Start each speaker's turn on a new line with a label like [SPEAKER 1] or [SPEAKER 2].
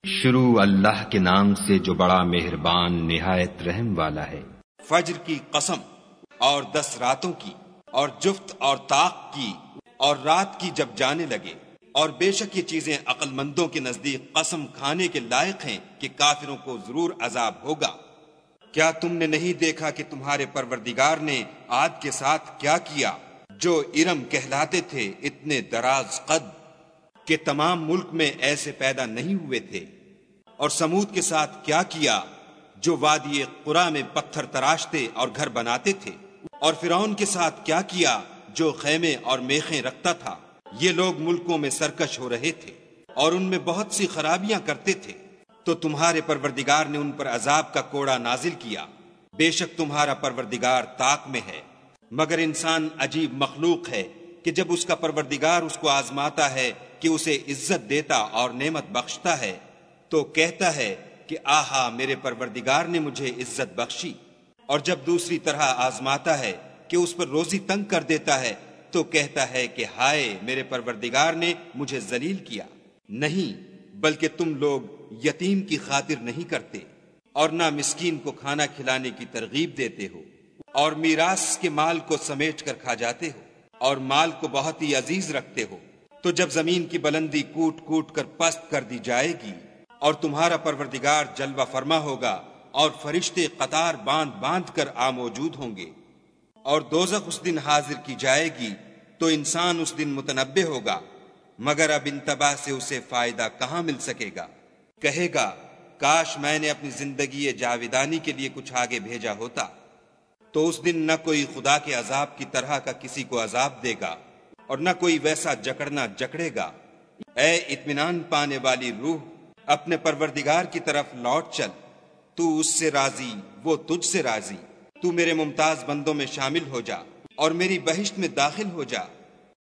[SPEAKER 1] شروع اللہ کے نام سے جو بڑا مہربان نہایت رحم والا ہے۔
[SPEAKER 2] فجر کی قسم اور 10 راتوں کی اور جفت اور طاق کی اور رات کی جب جانے لگے، اور بے شک یہ چیزیں عقل مندوں کے نزدیک قسم کھانے کے لائق ہیں کہ کافروں کو ضرور عذاب ہوگا۔ کیا تم نے نہیں دیکھا کہ تمہارے پروردگار نے عاد کے ساتھ کیا کیا، جو ارم کہلاتے تھے اتنے دراز قد کہ تمام ملک میں ایسے پیدا نہیں ہوئے تھے، اور سمود کے ساتھ کیا کیا جو وادی قرا میں پتھر تراشتے اور گھر بناتے تھے، اور فرعون کے ساتھ کیا کیا جو خیمے اور میخیں رکھتا تھا۔ یہ لوگ ملکوں میں سرکش ہو رہے تھے اور ان میں بہت سی خرابیاں کرتے تھے، تو تمہارے پروردگار نے ان پر عذاب کا کوڑا نازل کیا۔ بے شک تمہارا پروردگار طاق میں ہے، مگر انسان عجیب مخلوق ہے کہ جب اس کا پروردگار اس کو آزماتا ہے کہ اسے عزت دیتا اور نعمت بخشتا ہے تو کہتا ہے کہ آہا میرے پروردگار نے مجھے عزت بخشی، اور جب دوسری طرح آزماتا ہے کہ اس پر روزی تنگ کر دیتا ہے تو کہتا ہے کہ ہائے میرے پروردگار نے مجھے ذلیل کیا۔ نہیں، بلکہ تم لوگ یتیم کی خاطر نہیں کرتے اور نہ مسکین کو کھانا کھلانے کی ترغیب دیتے ہو، اور میراث کے مال کو سمیٹ کر کھا جاتے ہو اور مال کو بہت ہی عزیز رکھتے ہو۔ تو جب زمین کی بلندی کوٹ کوٹ کر پست کر دی جائے گی اور تمہارا پروردگار جلوہ فرما ہوگا اور فرشتے قطار باندھ باندھ کر موجود ہوں گے، اور دوزخ اس دن حاضر کی جائے گی تو انسان اس دن متنبہ ہوگا، مگر اب انتباہ سے اسے فائدہ کہاں مل سکے گا۔ کہے گا کاش میں نے اپنی زندگی جاویدانی کے لیے کچھ آگے بھیجا ہوتا، تو اس دن نہ کوئی خدا کے عذاب کی طرح کا کسی کو عذاب دے گا اور نہ کوئی ویسا جکڑنا جکڑے گا۔ اے اطمینان پانے والی روح، اپنے پروردگار کی طرف لوٹ چل، تو اس سے راضی وہ تجھ سے راضی۔ تو میرے ممتاز بندوں میں شامل ہو جا اور میری بہشت میں داخل ہو جا۔